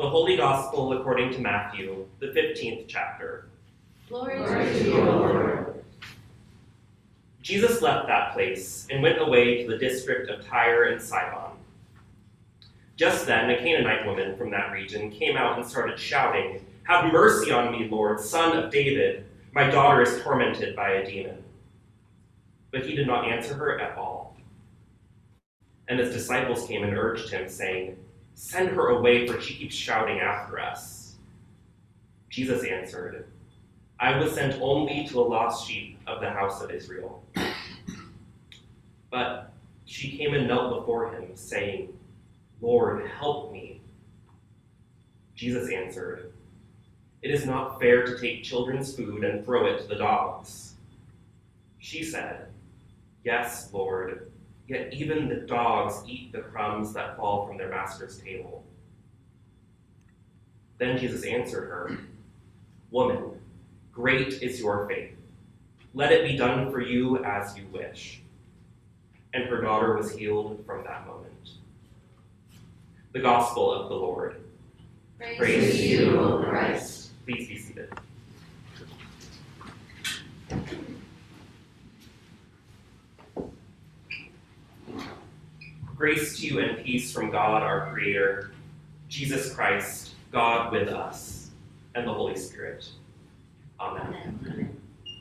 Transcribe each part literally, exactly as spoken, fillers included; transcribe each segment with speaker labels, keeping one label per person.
Speaker 1: The Holy Gospel according to Matthew, the fifteenth chapter.
Speaker 2: Glory to you, Lord.
Speaker 1: Jesus left that place and went away to the district of Tyre and Sidon. Just then, a Canaanite woman from that region came out and started shouting, "Have mercy on me, Lord, Son of David. My daughter is tormented by a demon." But he did not answer her at all. And his disciples came and urged him, saying, "Send her away, for she keeps shouting after us." Jesus answered, "I was sent only to the lost sheep of the house of Israel." But she came and knelt before him, saying, "Lord, help me." Jesus answered, "It is not fair to take children's food and throw it to the dogs." She said, "Yes, Lord, yet even the dogs eat the crumbs that fall from their master's table." Then Jesus answered her, "Woman, great is your faith. Let it be done for you as you wish." And her daughter was healed from that moment. The Gospel of the Lord.
Speaker 2: Praise,
Speaker 1: Praise
Speaker 2: to you, O Christ.
Speaker 1: Please be seated. Grace to you and peace from God, our Creator, Jesus Christ, God with us, and the Holy Spirit. Amen.
Speaker 2: Amen.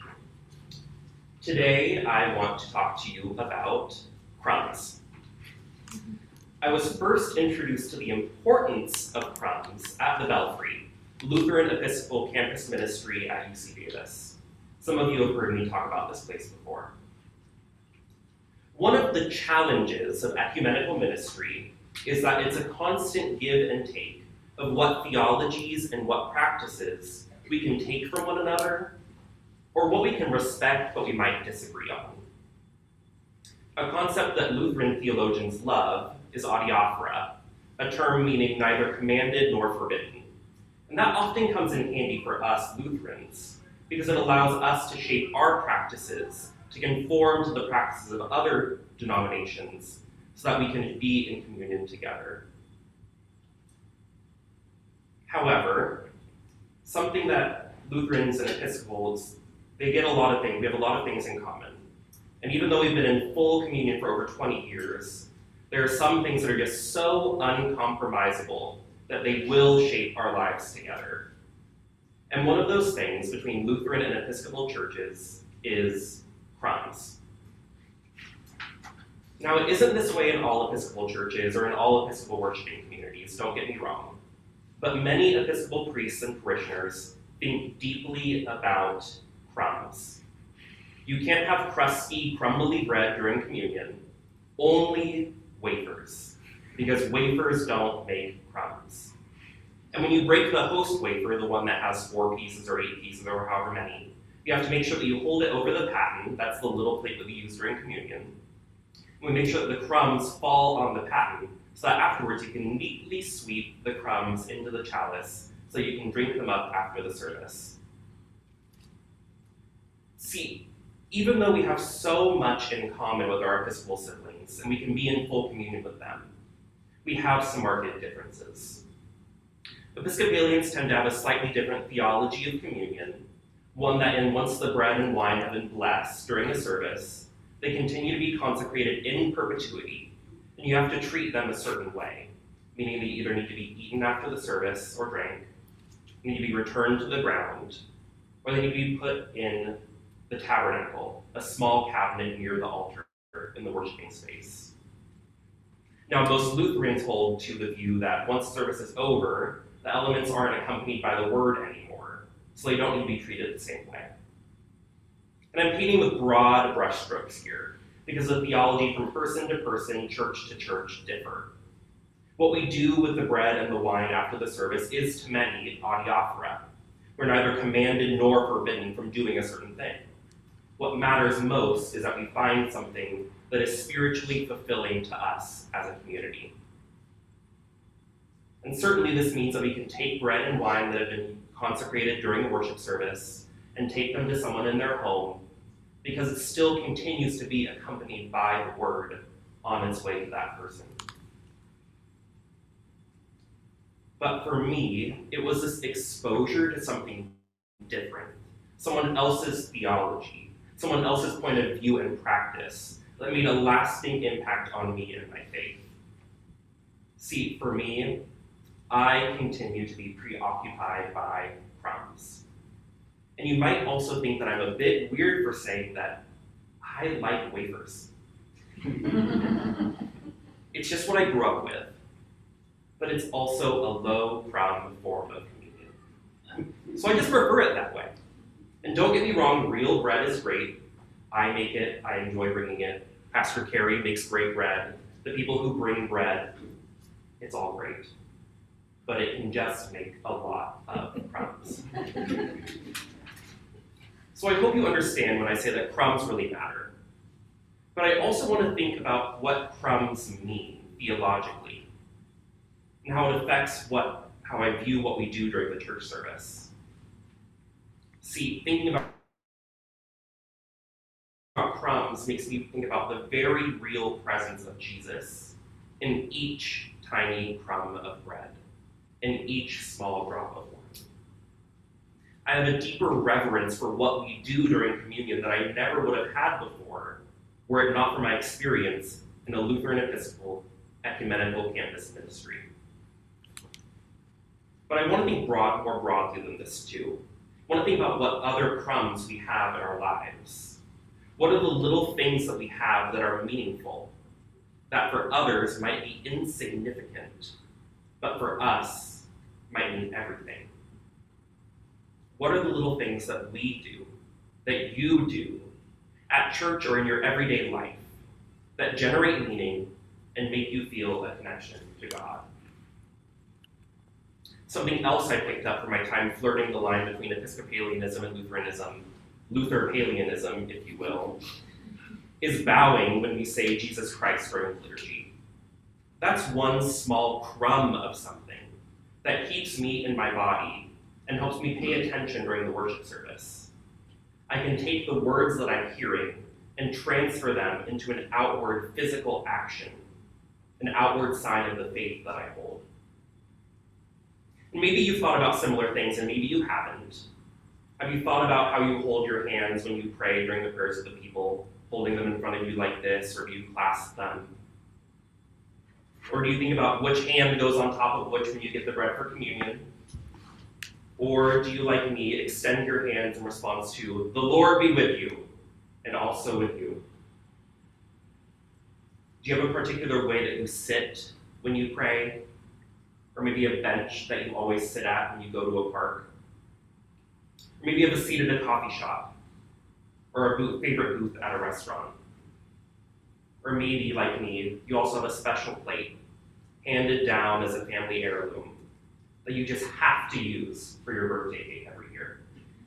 Speaker 1: Today, I want to talk to you about crumbs. I was first introduced to the importance of crumbs at the Belfry, Lutheran Episcopal Campus Ministry at U C Davis. Some of you have heard me talk about this place before. One of the challenges of ecumenical ministry is that it's a constant give and take of what theologies and what practices we can take from one another, or what we can respect but we might disagree on. A concept that Lutheran theologians love is adiaphora, a term meaning neither commanded nor forbidden. And that often comes in handy for us Lutherans, because it allows us to shape our practices to conform to the practices of other denominations so that we can be in communion together. However, something that Lutherans and Episcopals, they get a lot of things, we have a lot of things in common. And even though we've been in full communion for over twenty years, there are some things that are just so uncompromisable that they will shape our lives together. And one of those things between Lutheran and Episcopal churches is crumbs. Now, it isn't this way in all Episcopal churches or in all Episcopal worshiping communities, don't get me wrong. But many Episcopal priests and parishioners think deeply about crumbs. You can't have crusty, crumbly bread during communion, only wafers, because wafers don't make crumbs. And when you break the host wafer, the one that has four pieces or eight pieces or however many, you have to make sure that you hold it over the paten, that's the little plate that we use during communion. And we make sure that the crumbs fall on the paten, so that afterwards you can neatly sweep the crumbs into the chalice so you can drink them up after the service. See, even though we have so much in common with our Episcopal siblings, and we can be in full communion with them, we have some marked differences. Episcopalians tend to have a slightly different theology of communion, one that in once the bread and wine have been blessed during the service, they continue to be consecrated in perpetuity, and you have to treat them a certain way, meaning they either need to be eaten after the service or drank, need to be returned to the ground, or they need to be put in the tabernacle, a small cabinet near the altar in the worshiping space. Now, most Lutherans hold to the view that once service is over, the elements aren't accompanied by the word anymore, so they don't need to be treated the same way. And I'm painting with broad brushstrokes here, because the theology from person to person, church to church differ. What we do with the bread and the wine after the service is to many adiaphora. We're neither commanded nor forbidden from doing a certain thing. What matters most is that we find something that is spiritually fulfilling to us as a community. And certainly this means that we can take bread and wine that have been consecrated during the worship service and take them to someone in their home, because it still continues to be accompanied by the word on its way to that person. But for me, it was this exposure to something different, someone else's theology, someone else's point of view and practice that made a lasting impact on me and my faith. See, for me, I continue to be preoccupied by crumbs. And you might also think that I'm a bit weird for saying that I like wafers. It's just what I grew up with, but it's also a low crumb form of communion. So I just prefer it that way. And don't get me wrong, real bread is great. I make it, I enjoy bringing it. Pastor Carey makes great bread. The people who bring bread, it's all great. But it can just make a lot of crumbs. So I hope you understand when I say that crumbs really matter. But I also want to think about what crumbs mean theologically, and how it affects what, how I view what we do during the church service. See, thinking about crumbs makes me think about the very real presence of Jesus in each tiny crumb of bread, in each small drop of wine. I have a deeper reverence for what we do during communion that I never would have had before, were it not for my experience in the Lutheran Episcopal Ecumenical Campus Ministry. But I want to think broad, more broadly than this too. I want to think about what other crumbs we have in our lives. What are the little things that we have that are meaningful, that for others might be insignificant, but for us might mean everything? What are the little things that we do, that you do, at church or in your everyday life, that generate meaning and make you feel a connection to God? Something else I picked up from my time flirting the line between Episcopalianism and Lutheranism, Luther-Palianism, if you will, is bowing when we say Jesus Christ during the liturgy. That's one small crumb of something that keeps me in my body and helps me pay attention during the worship service. I can take the words that I'm hearing and transfer them into an outward physical action, an outward sign of the faith that I hold. And maybe you've thought about similar things, and maybe you haven't. Have you thought about how you hold your hands when you pray during the prayers of the people, holding them in front of you like this, or do you clasp them? Or do you think about which hand goes on top of which when you get the bread for communion? Or do you, like me, extend your hands in response to, the Lord be with you, and also with you? Do you have a particular way that you sit when you pray? Or maybe a bench that you always sit at when you go to a park? Or maybe you have a seat at a coffee shop, or a booth, favorite booth at a restaurant. Or maybe, like me, you also have a special plate handed down as a family heirloom that you just have to use for your birthday cake every year.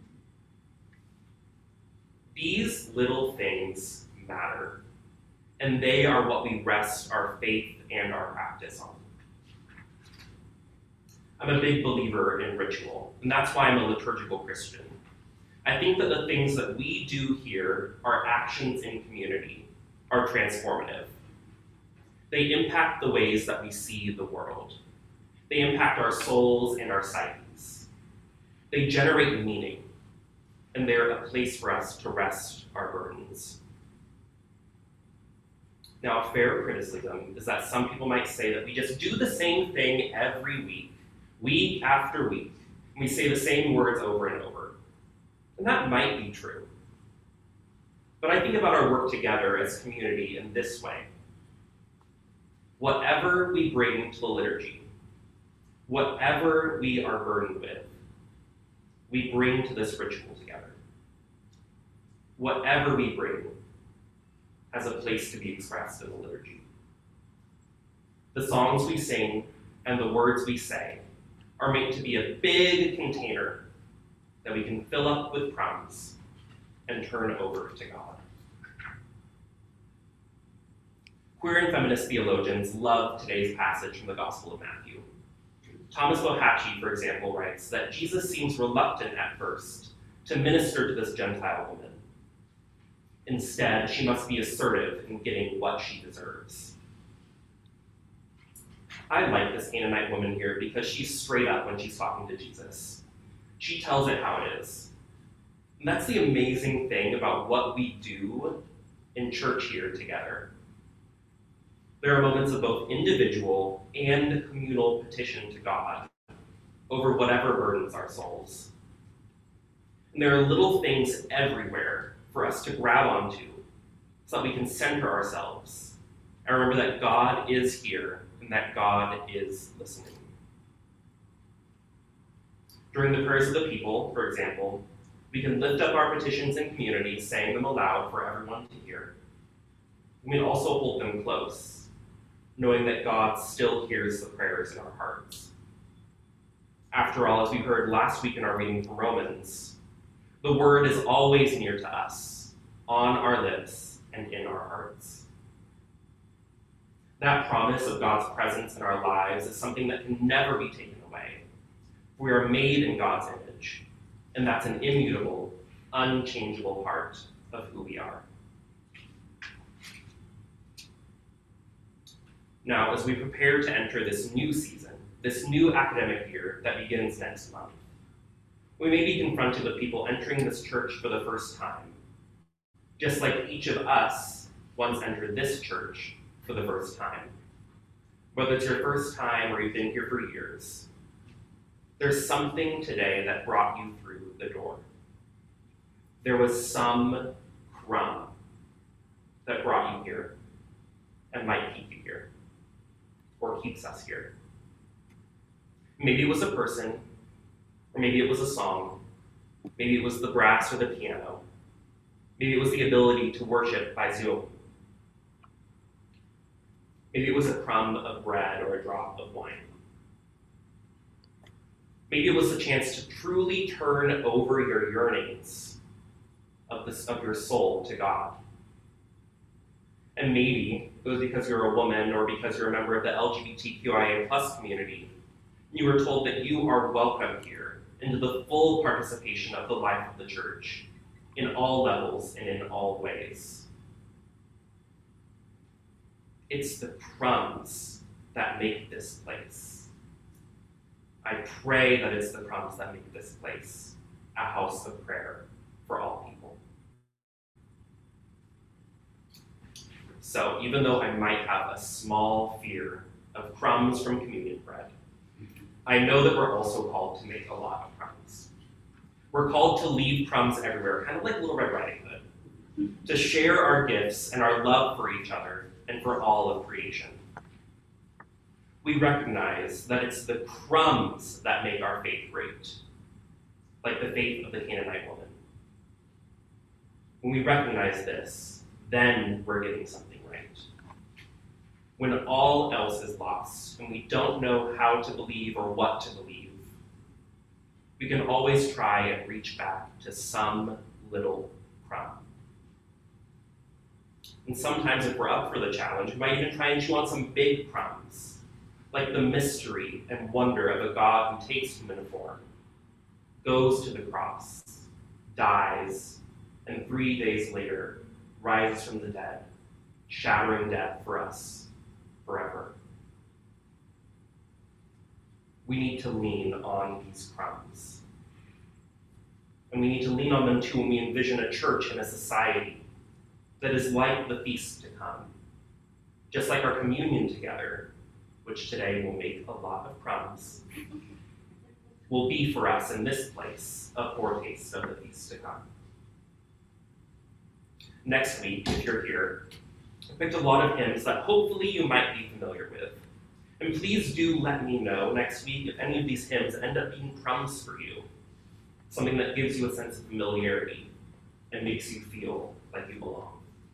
Speaker 1: These little things matter, and they are what we rest our faith and our practice on. I'm a big believer in ritual, and that's why I'm a liturgical Christian. I think that the things that we do here, our actions in community, are transformative. They impact the ways that we see the world. They impact our souls and our psyches. They generate meaning, and they're a place for us to rest our burdens. Now, a fair criticism is that some people might say that we just do the same thing every week, week after week, and we say the same words over and over. And that might be true. But I think about our work together as community in this way. Whatever we bring to the liturgy, whatever we are burdened with, we bring to this ritual together. Whatever we bring has a place to be expressed in the liturgy. The songs we sing and the words we say are meant to be a big container that we can fill up with crumbs and turn over to God. Queer and feminist theologians love today's passage from the Gospel of Matthew. Thomas Bohachi, for example, writes that Jesus seems reluctant at first to minister to this Gentile woman. Instead, she must be assertive in getting what she deserves. I like this Canaanite woman here because she's straight up when she's talking to Jesus. She tells it how it is. And that's the amazing thing about what we do in church here together. There are moments of both individual and communal petition to God over whatever burdens our souls. And there are little things everywhere for us to grab onto so that we can center ourselves and remember that God is here and that God is listening. During the prayers of the people, for example, we can lift up our petitions in community, saying them aloud for everyone to hear. We can also hold them close, knowing that God still hears the prayers in our hearts. After all, as we heard last week in our reading from Romans, the word is always near to us, on our lips and in our hearts. That promise of God's presence in our lives is something that can never be taken away. We are made in God's image, and that's an immutable, unchangeable part of who we are. Now, as we prepare to enter this new season, this new academic year that begins next month, we may be confronted with people entering this church for the first time, just like each of us once entered this church for the first time. Whether it's your first time or you've been here for years, there's something today that brought you through the door. There was some crumb that brought you here and might keep you here, or keeps us here. Maybe it was a person, or maybe it was a song, maybe it was the brass or the piano, maybe it was the ability to worship by Zoom. Maybe it was a crumb of bread or a drop of wine. Maybe it was a chance to truly turn over your yearnings of, this, of your soul to God. And maybe it was because you're a woman or because you're a member of the L G B T Q I A plus community. You were told that you are welcome here into the full participation of the life of the church in all levels and in all ways. It's the crumbs that make this place. I pray that it's the crumbs that make this place a house of prayer for all people. So even though I might have a small fear of crumbs from communion bread, I know that we're also called to make a lot of crumbs. We're called to leave crumbs everywhere, kind of like Little Red Riding Hood, to share our gifts and our love for each other and for all of creation. We recognize that it's the crumbs that make our faith great, like the faith of the Canaanite woman. When we recognize this, then we're getting something right. When all else is lost and we don't know how to believe or what to believe, we can always try and reach back to some little crumb. And sometimes if we're up for the challenge, we might even try and chew on some big crumbs, like the mystery and wonder of a God who takes human form, goes to the cross, dies, and three days later rises from the dead, shattering death for us forever. We need to lean on these crumbs. And we need to lean on them too when we envision a church and a society that is like the feast to come, just like our communion together, which today will make a lot of crumbs, will be for us in this place a foretaste of the feast to come. Next week, if you're here, I picked a lot of hymns that hopefully you might be familiar with. And please do let me know next week if any of these hymns end up being crumbs for you, something that gives you a sense of familiarity and makes you feel like you belong.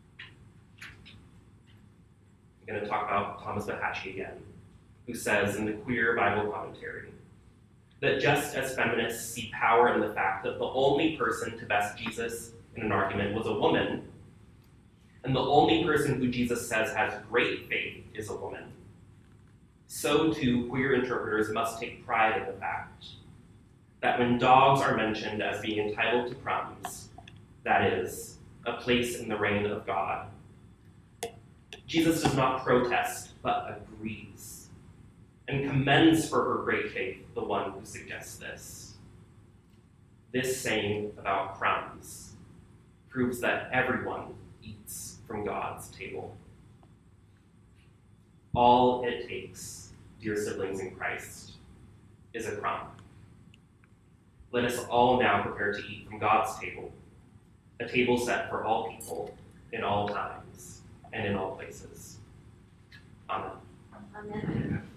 Speaker 1: I'm going to talk about Thomas Bahashi again, who says in the Queer Bible Commentary that just as feminists see power in the fact that the only person to best Jesus in an argument was a woman, and the only person who Jesus says has great faith is a woman, so too queer interpreters must take pride in the fact that when dogs are mentioned as being entitled to crumbs, that is, a place in the reign of God, Jesus does not protest, but agrees. and commends for her great faith the one who suggests this. This saying about crumbs proves that everyone eats from God's table. All it takes, dear siblings in Christ, is a crumb. Let us all now prepare to eat from God's table, a table set for all people in all times and in all places. Amen.
Speaker 2: Amen.